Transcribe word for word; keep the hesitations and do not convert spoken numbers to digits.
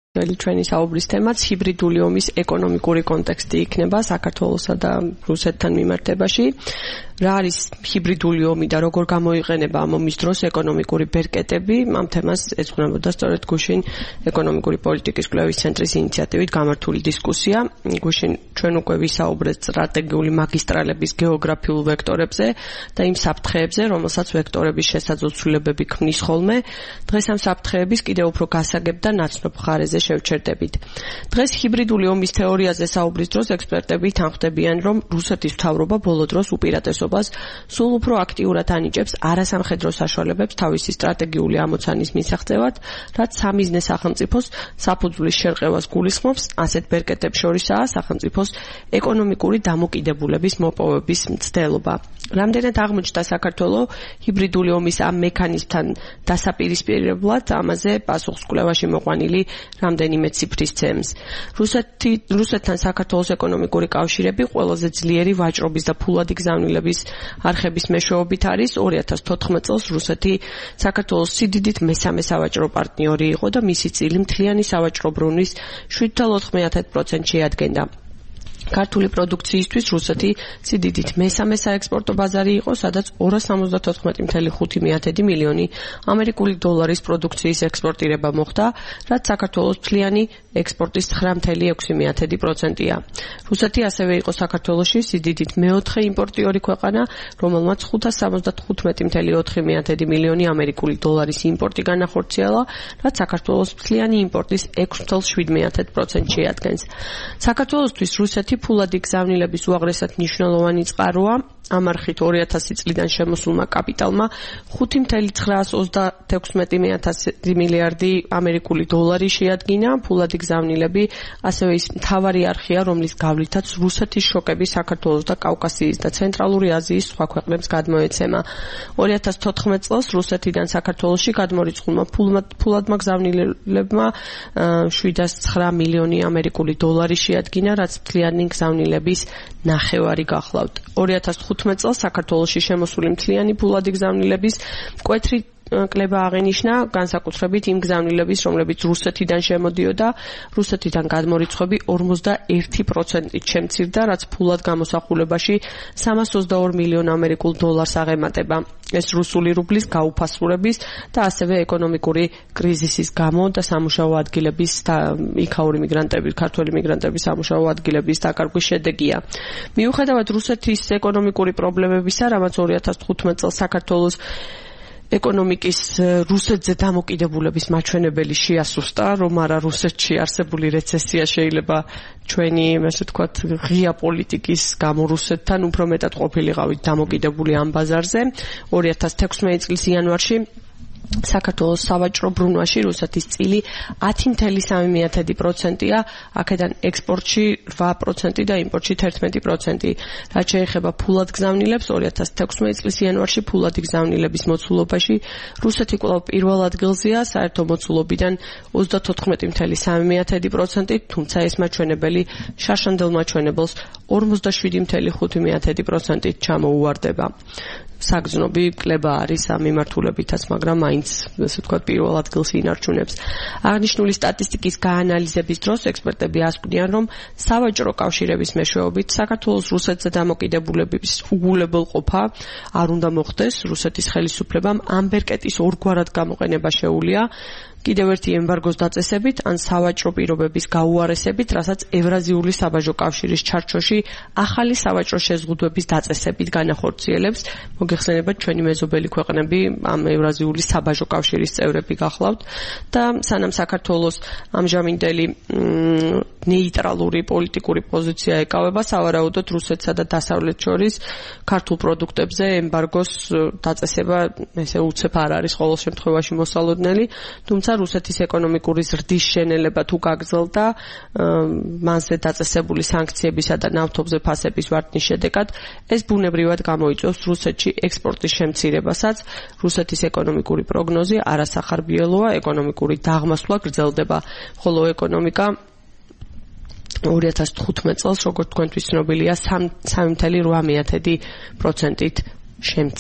ჩვენი საუბრის თემაც ჰიბრიდული ომის ეკონომიკური კონტექსტი იქნება საქართველოსა და რუსეთთან მიმართებაში. რა არის ჰიბრიდული ომი და როგორ გამოიყენება ამ ომის დროს ეკონომიკური ბერკეტები? ამ თემას ეძღვნებოდა სწორედ გუშინ ეკონომიკური პოლიტიკის კვლევის ცენტრის ინიციატივით გამართული დისკუსია. გუშინ ჩვენ უკვე ვისაუბრეთ სტრატეგიული მაგისტრალების გეოგრაფიულ ვექტორებზე და იმ საფრთხეებზე, რომელსაც ვექტორების შესაძლებლობები ქმნის ხოლმე. დღეს ამ საფრთხეების კიდევ უფრო გასაგებ და ნაცნობ მხარეზე შევჩერდებით. დღეს ჰიბრიდული ომის თეორიაზე საუბრის დროს ექსპერტები თანხმდებიან, რომ რუსეთის მთავრობა ბოლო დროს უპირატესობას სულ უფრო აქტიურად ანიჭებს არასამხედრო საშუალებებს თავისი სტრატეგიული ამოცანის მისაღწევად, რაც სამიზნე სახელმწიფოს საფუძვლის შერყევას გულისხმობს. ასეთ ბერკეტებს შორისაა სახელმწიფოს ეკონომიკური დამოკიდებულების მოპოვების მცდელობა. რამდენად აღმოჩნდა საქართველოს ჰიბრიდული ომის ამ მექანიზმთან დასაპირისპირებლად, ამაზე პასუხს კვლევაში მოყვანილი რამდენიმე ციფრის ცემს. რუსეთი რუსეთთან საქართველოს ეკონომიკური კავშირები ყველაზე ძლიერი ვაჭრობის და ფულადი გზავნილების არხების მეშვეობით არის. ორი ათას თოთხმეტ წელს რუსეთი საქართველოს სიდიდით მესამე სავაჭრო პარტნიორი იყო და მისი წილი მთლიანი სავაჭრო ბრუნვის შვიდ ოცდაოთხ პროცენტს შეადგენდა. ქართული პროდუქციისთვის რუსეთი სიდიდით მესამე საექსპორტო ბაზარი იყო, სადაც ორას სამოცდათოთხმეტი კoma ხუთი მილიონი ამერიკული დოლარის პროდუქციის ექსპორტირება მოხდა, რაც საქართველოს მთლიანი ექსპორტის ცხრა კoma ექვსი პროცენტია. რუსეთი ასევე იყო საქართველოში სიდიდით მეოთხე იმპორტიორი ქვეყანა, რომელმაც ხუთას სამოცდათხუთმეტი კoma ოთხი მილიონი ამერიკული დოლარის იმპორტი განახორციელა, რაც საქართველოს მთლიანი იმპორტის ექვსი კoma შვიდ პროცენტს შეადგენს. საქართველოსთვის რუსეთი ფულადი გზავნილების უაღრესად მნიშვნელოვანი წყაროა. ამ არხით ორი ათასი წლიდან შემოსულმა კაპიტალმა ხუთი კoma ცხრაას ოცდაექვსი მილიარდი ამერიკული დოლარი შეადგინა. ფულადი გზავნილები ასევე ის მთავარი არხია, რომლის გავლითაც რუსეთის შოკები საქართველოს და კავკასიის და ცენტრალური აზიის სხვა ქვეყნებს გადმოეცემა. ორი ათას თოთხმეტ წელს რუსეთიდან საქართველოში გადმორიცხულმა ფულადმა გზავნილებმა შვიდას ცხრა მილიონი ამერიკული დოლარი შეადგინა, რაც მთლიანი გზავნილების ნახევარი გახლავთ. ორი ათას თხუთმეტ წელს საქართველოში შემოსული მთლიანი ფულადი გზავნილების მკვეთრი კლება აღენიშნა, განსაკუთრებით იმ გზავნილების, რომლებიც რუსეთიდან შემოდიოდა. რუსეთიდან გადმორიცხვები ორმოცდაერთი პროცენტით შემცირდა, რაც ფულად გამოსახულებაში სამას ოცდაორ მილიონ ამერიკულ დოლარს აღემატება. ეს რუსული რუბლის გაუფასურების და ასევე ეკონომიკური კრიზისის გამო და სამუშაო ადგილების და იქაური მიგრანტების, ქართველი მიგრანტების სამუშაო ადგილების დაკარგვის შედეგია. მიუხედავად რუსეთის ეკონომიკური პრობლემებისა, რამაც ორი ათას თხუთმეტ წელს საქართველოს ეკონომიკის რუსეთზე დამოკიდებულების მაჩვენებელი შეასუსტა, რომ არა რუსეთში არსებული რეცესია შეიძლება ჩვენი, ასე ვთქვათ, ღია პოლიტიკის გამო რუსეთთან უფრო მეტად ყოფილიყავით დამოკიდებული ამ ბაზარზე. ორი ათას თექვსმეტი წლის იანვარში საქართველოს სავაჭრო ბრუნვაში რუსეთის წილი ათი კoma სამი პროცენტია, აქედან ექსპორტში რვა პროცენტი და იმპორტში თერთმეტი პროცენტი. რაც შეეხება ფულად გზავნილებს, ორი ათას თექვსმეტი წლის იანვარში ფულადი გზავნილების მოცულობაში რუსეთი კვლავ პირველ ადგილზეა, საერთო მოცულობიდან ოცდათოთხმეტი კoma სამი პროცენტით, თუმცა ეს მაჩვენებელი შარშანდელ მაჩვენებელს ორმოცდაშვიდი კoma ხუთი პროცენტით ჩამოუვარდება. საგრძნობი კლება არის ამ მიმართულებითაც, მაგრამ მაინც, ასე ვთქვათ, პირველ ადგილს ინარჩუნებს. აღნიშნული სტატისტიკის გაანალიზების დროს ექსპერტები ასკვნიან, რომ სავაჭრო კავშირების მეშვეობით საქართველოს რუსეთზე დამოკიდებულების უგულებელყოფა არ უნდა მოხდეს. რუსეთის ხელისუფლებამ ამ ბერკეტის ორგვარად გამოყენება შეუძლია. კიდევ ერთი ემბარგოს დაწესებით ან სავაჭრო პირობების გაუარესებით, რასაც ევრაზიული საბაჟო კავშირის ჩარჩოში ახალი სავაჭრო შეზღუდვების დაწესებით განახორციელებს. მოგეხსენებათ, ჩვენი მეზობელი ქვეყნები ამ ევრაზიული საბაჟო კავშირის წევრები გახლავთ და სანამ საქართველოს ამჟამინდელი ნეიტრალური პოლიტიკური პოზიცია ეკავება, სავარაუდოდ რუსეთსა და დასავლეთს შორის ქართულ პროდუქტებზე ემბარგოს დაწესება ესე უცებ არ არის ყოველ შემთხვევაში მოსალოდნელი, თუმცა რუსეთის ეკონომიკური ზრდის შენელება თუ გაგრძელდა, მასზე დაწესებული სანქციებისა და ნავთობზე ფასების ვარდნის შედეგად, ეს ბუნებრივად გამოიწვევს რუსეთში ექსპორტის შემცირებასაც. რუსეთის ეკონომიკური პროგნოზი არასახარბიელოა, ეკონომიკური დაღმასვლა გრძელდება, ხოლო ეკონომიკა ორი ათას თხუთმეტ წელს, როგორც თქვენთვის ცნობილია, სამი კoma რვა პროცენტით შემცირდა.